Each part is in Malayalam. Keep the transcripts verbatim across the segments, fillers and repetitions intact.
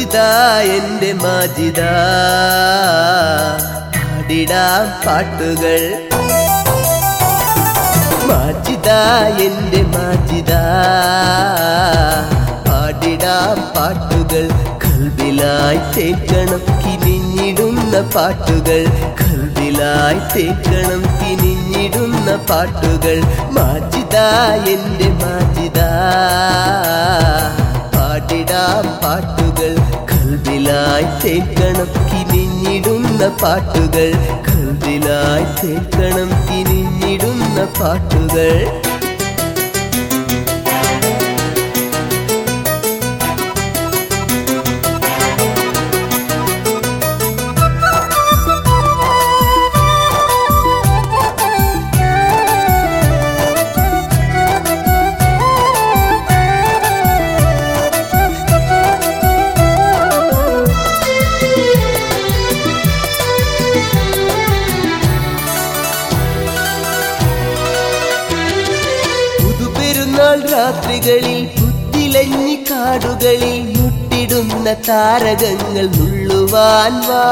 മാജിദ എന്റെ മാജിദ പാടിടാം പാട്ടുകൾ മാജിദ എന്റെ മാജിദ പാടിടാം പാട്ടുകൾ കൽബിലായി തേക്കണം കിനിഞ്ഞിടുന്ന പാട്ടുകൾ കൽബിലായി തേക്കണം കിനിഞ്ഞിടുന്ന പാട്ടുകൾ മാജിദ എന്റെ മാജിദ പാടിടാം പാട്ടുകൾ കൽബിലായി തേക്കണം കിനിഞ്ഞിടുന്ന പാട്ടുകൾ കൽബിലായി തേക്കണം കിനിഞ്ഞിടുന്ന പാട്ടുകൾ രാത്രികളിൽ പുത്തിലഞ്ഞി കാടുകളിൽ മുട്ടിടുന്ന താരകങ്ങൾ നുള്ളുവാൻ വാ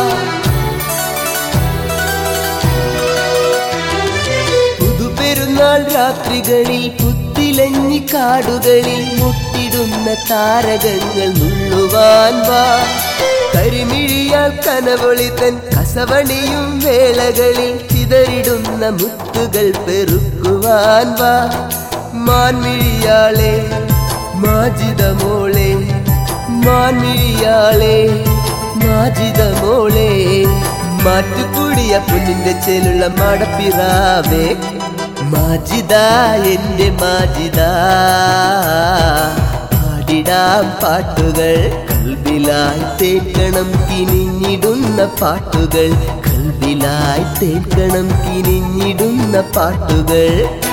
പുതുപെരുന്നാൾ രാത്രികളിൽ പുത്തിലഞ്ഞി കാടുകളിൽ മുട്ടിടുന്ന താരകങ്ങൾ നുള്ളുവാൻ വാ കരിമിഴിയാൽ കനവൊളി തൻ കസവണിയും വേളകളിൽ ചിതറിടുന്ന മുത്തുകൾ പെറുക്കുവാൻ വാ മാൻമിഴിയാളെ മാജിദ മോളെ മാൻമിഴിയാളെ മാജിദ മോളെ മാറ്റുകൂടിയ പൊന്നിന്റെ ചേലുള്ള മടപ്പിറാവേ മാജിദ എന്റെ മാജിദ പാടിടാം പാട്ടുകൾ കൽബിലായി തേക്കണം കിനിഞ്ഞിടുന്ന പാട്ടുകൾ കൽബിലായി തേക്കണം കിനിഞ്ഞിടുന്ന പാട്ടുകൾ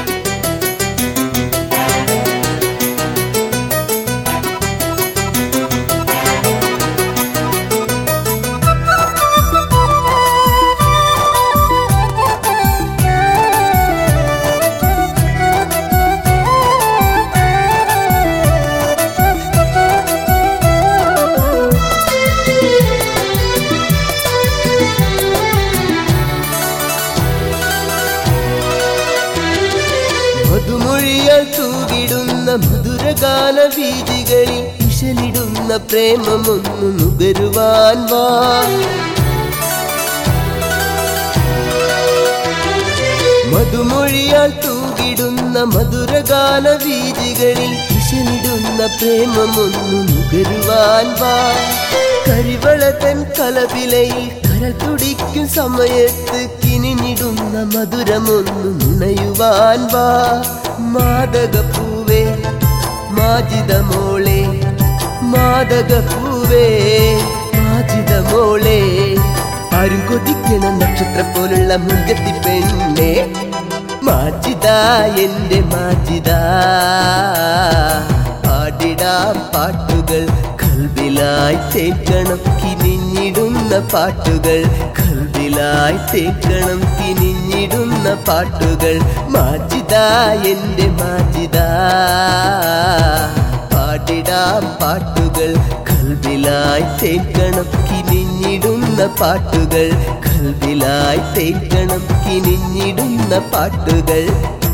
മധുമൊഴിയാൽ തൂകിടുന്ന മധുരഗാന വീതികളിൽ ഇശലിടുന്ന പ്രേമമൊന്നു നുകരുവാൻ വാ മധുമൊഴിയാൽ തൂകിടുന്ന മധുരഗാന വീതികളിൽ ഇശലിടുന്ന പ്രേമമൊന്നു നുകരുവാൻ വാ കരിവള തൻ കലപിലയിൽ കരൽ തുടിക്കും സമയത്ത് കിനിഞ്ഞിടുന്ന മധുരമൊന്നു നുണയുവാൻ വാ മാദകപ്പൂവേ മാജിദ മോളെ മാദകപ്പൂവേ മാജിദ മോളെ ആരും കൊതിക്കണ നക്ഷത്ര പോലുള്ള മുൻകത്തി പെണ്ണെ മാജിദ എന്റെ മാജിദ പാടിടാം പാട്ടുകൾ കൽബിലായി തേക്കണം കിനിഞ്ഞിടുന്ന പാട്ടുകൾ കൽബിലായി തേക്കണം കിനിഞ്ഞിടുന്ന പാട്ടുകൾ മാജിദ എന്റെ മാജിദ പാടിടാം പാട്ടുകൾ കൽബിലായി തേക്കണം കിനിഞ്ഞിടുന്ന പാട്ടുകൾ കൽബിലായി തേക്കണം കിനിഞ്ഞിടുന്ന പാട്ടുകൾ